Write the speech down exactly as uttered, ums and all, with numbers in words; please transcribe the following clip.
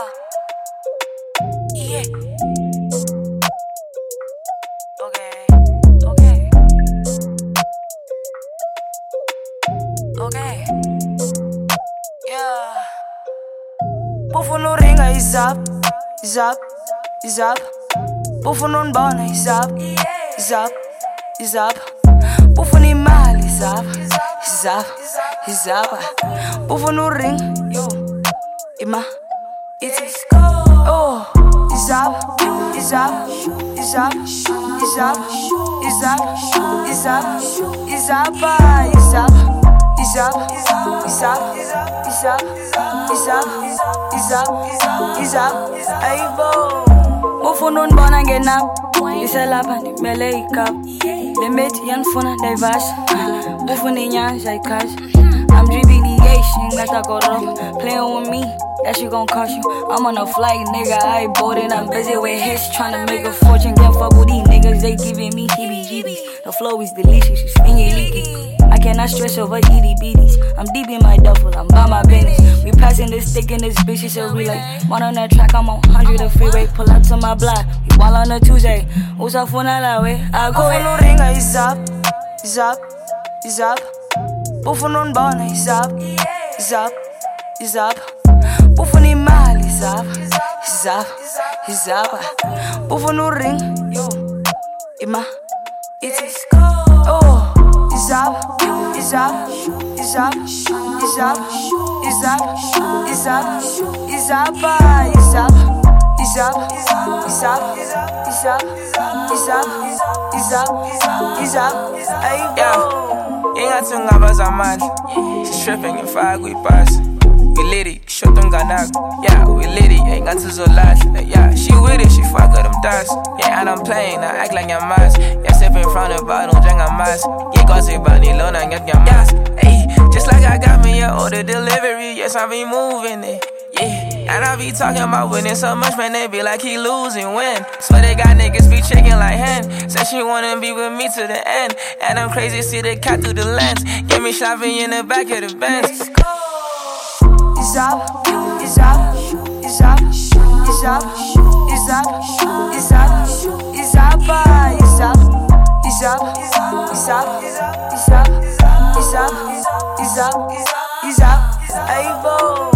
Yeah. Yeah. Okay. Okay. Okay. Yeah. Pofu no ringa izap, izap, izap. Pofu no nbona izap, izap, izap. Pofu ni mali izap, izap, izap. Pofu no ring, yo, ima, it's oh, izap, izap, izap, izap, izap, izap, izap, izap, izap, izap, izap, izap, izap, izap, aibo. Pofu no nbona ngenap, iselapha ndimele ikap. Le methi yanifuna ndayivasha, pofu nenyanja ikhasha. I'm dripping the Asian, got that go rough. Playing with me, that shit gon' cost you. I'm on a flight, nigga, I ain't boarding. I'm busy with hits, tryna make a fortune. Can't fuck with these niggas, they giving me heebie-jeebies. The flow is delicious, it's stingy leaky. I cannot stress over itty bitties. I'm deep in my duffel, I'm by my business. We passing this stick in this bitch, it's a relay. One on that track, I'm on one hundred the freeway. Pull up to my block, we ball on a Tuesday. Usafuna la way, I go in the ring, is up, is up, is up. Pofu no nbona izap, izap, izap. Pofu ni mali izap, izap, izap. Pofu no ring, yo, ima, it's oh, izap, izap, izap, izap, izap, izap, izap, izap, izap, izap, izap, izap, izap, izap, izap. Ingathi ngabaza amandla sistripping ngifaka kwibhasi we lit it shot umnganakho yeah we lit it ingathi uzolahla yeah she with it she fuck with them dots yeah and I'm playing I act like nyamazi yeah step in front of bottle njengamazi yeah gossip banilona ngiyamazi hey just like I got me your order delivery yes I be moving it yeah and I be talking about winning so much, man, they be like he losing when. So they got niggas be chicken like hen. Said she wanna be with me to the end. And I'm crazy, see the cat through the lens. Get me shopping in the back of the Benz. Is up, is up, is up, is up, is up, is up, is up, is up, is up, is up, is up, is up, is up, is up, is up, aibo.